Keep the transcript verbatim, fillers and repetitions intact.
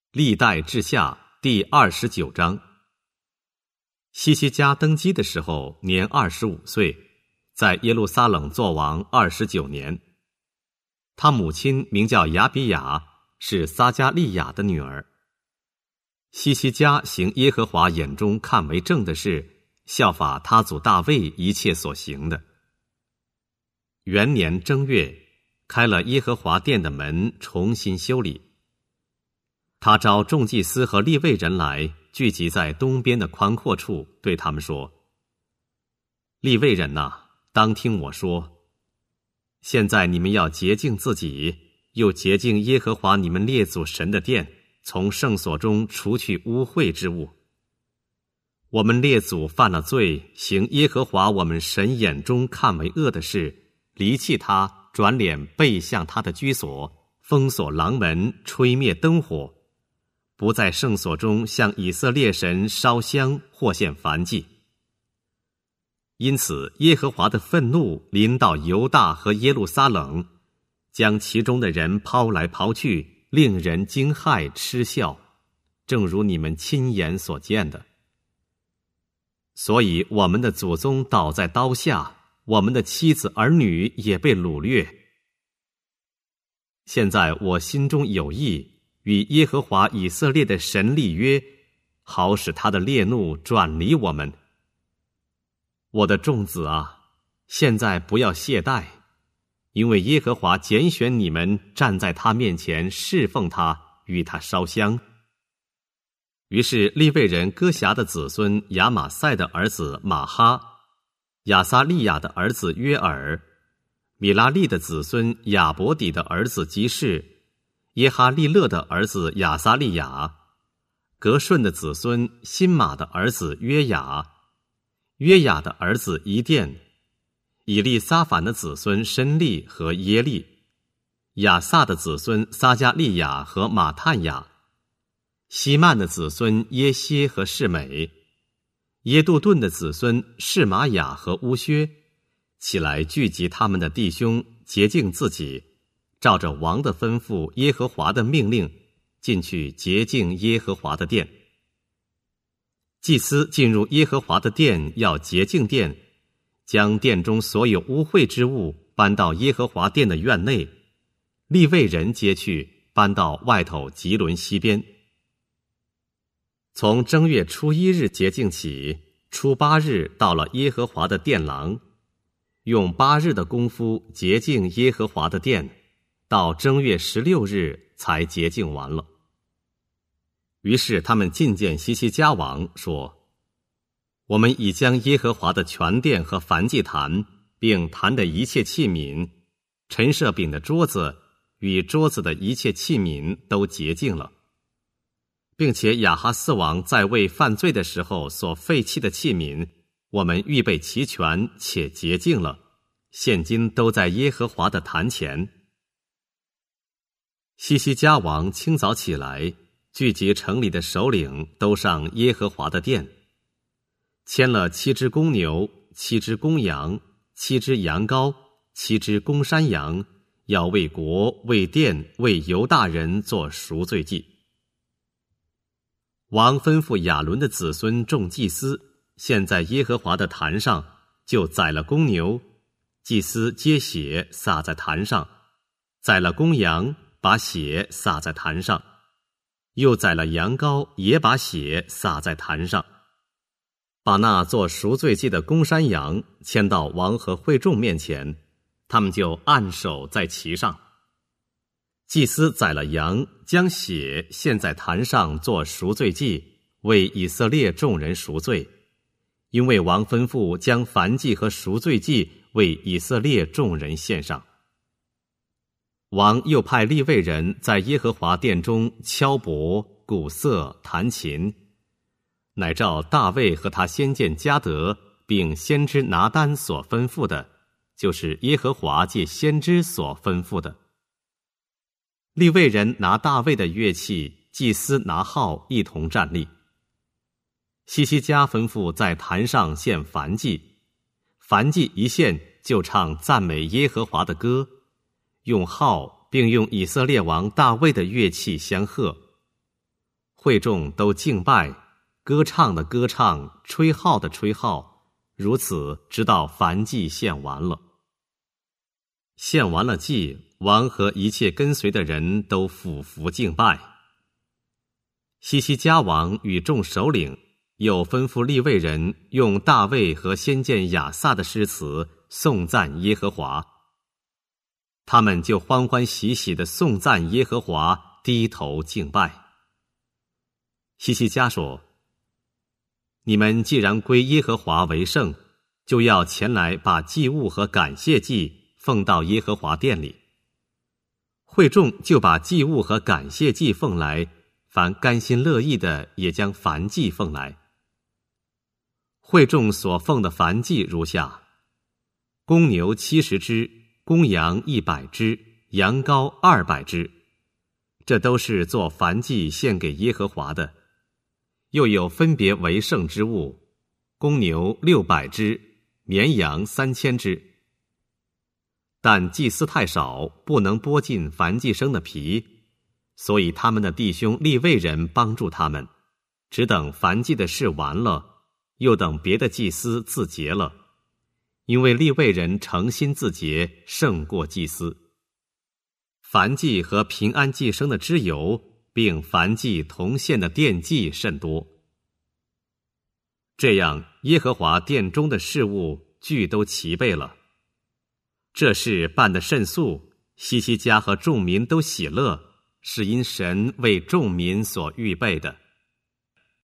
历代志下第二十九章。希西家登基的时候年二十五岁，在耶路撒冷作王二十九年。他母亲名叫雅比雅，是撒迦利亚的女儿。希西家行耶和华眼中看为正的事，效法他祖大卫一切所行的。元年正月，开了耶和华殿的门，重新修理。他召众祭司和利未人来，聚集在东边的宽阔处，对他们说：利未人哪，当听我说，现在你们要洁净自己，又洁净耶和华你们列祖神的殿，从圣所中除去污秽之物。我们列祖犯了罪，行耶和华我们神眼中看为恶的事，离弃他，转脸背向他的居所，封锁廊门，吹灭灯火，不在圣所中向以色列神烧香或献燔祭。因此耶和华的愤怒临到犹大和耶路撒冷，将其中的人抛来抛去，令人惊骇嗤笑，正如你们亲眼所见的。所以我们的祖宗倒在刀下，我们的妻子儿女也被掳掠。现在我心中有意，与耶和华以色列的神立约，好使他的烈怒转离我们。我的众子啊，现在不要懈怠，因为耶和华拣选你们，站在他面前侍奉他，与他烧香。于是利未人哥辖的子孙亚玛赛的儿子马哈，亚撒利亚的儿子约尔，米拉利的子孙亚伯底的儿子基士，耶哈利勒的儿子亚撒利亚，革顺的子孙辛马的儿子约雅，约雅的儿子伊甸，以利撒反的子孙申利和耶利，亚萨的子孙撒迦利亚和马探雅，希曼的子孙耶歇和示美，耶杜顿的子孙示玛雅和乌薛，起来聚集他们的弟兄，洁净自己，照着王的吩咐耶和华的命令，进去洁净耶和华的殿。祭司进入耶和华的殿，要洁净殿，将殿中所有污秽之物搬到耶和华殿的院内，利未人接去，搬到外头吉伦西边。从正月初一日洁净起，初八日到了耶和华的殿廊，用八日的功夫洁净耶和华的殿，到正月十六日才洁净完了。于是他们进见希西家王，说：我们已将耶和华的全殿和燔祭坛，并坛的一切器皿，陈设饼的桌子与桌子的一切器皿都洁净了，并且亚哈斯王在位犯罪的时候所废弃的器皿，我们预备齐全且洁净了，现今都在耶和华的坛前。希西家王清早起来，聚集城里的首领，都上耶和华的殿，牵了七只公牛，七只公羊，七只羊羔，七只公山羊，要为国、为殿、为犹大人做赎罪祭。王吩咐亚伦的子孙众祭司，现在耶和华的坛上，就宰了公牛，祭司接血洒在坛上，宰了公羊，把血洒在坛上，又宰了羊羔，也把血洒在坛上，把那做赎罪祭的公山羊牵到王和会众面前，他们就按手在其上。祭司宰了羊，将血献在坛上做赎罪祭，为以色列众人赎罪，因为王吩咐将燔祭和赎罪祭为以色列众人献上。王又派利未人在耶和华殿中敲钹、鼓瑟、弹琴，乃照大卫和他先见迦得并先知拿单所吩咐的，就是耶和华借先知所吩咐的。利未人拿大卫的乐器，祭司拿号一同站立。希西家吩咐在坛上献燔祭，燔祭一献，就唱赞美耶和华的歌，用号并用以色列王大卫的乐器相和。 会众都敬拜，歌唱的歌唱，吹号的吹号，如此直到燔祭献完了。献完了祭，王和一切跟随的人都俯伏敬拜。西西家王与众首领又吩咐利未人用大卫和先见亚萨的诗词颂赞耶和华，他们就欢欢喜喜地颂赞耶和华，低头敬拜。西西家说：你们既然归耶和华为圣，就要前来把祭物和感谢祭奉到耶和华殿里。会众就把祭物和感谢祭奉来，凡甘心乐意的也将燔祭奉来。会众所奉的燔祭如下：公牛七十只，公羊一百只，羊羔二百只，这都是做燔祭献给耶和华的。又有分别为圣之物，公牛六百只，绵羊三千只。但祭司太少，不能剥尽燔祭生的皮，所以他们的弟兄利未人帮助他们，只等燔祭的事完了，又等别的祭司自洁了，因为利未人诚心自洁，胜过祭司。燔祭和平安祭生的脂油，并燔祭同献的奠祭甚多。这样，耶和华殿中的事物俱都齐备了。这事办得甚速，西西家和众民都喜乐，是因神为众民所预备的。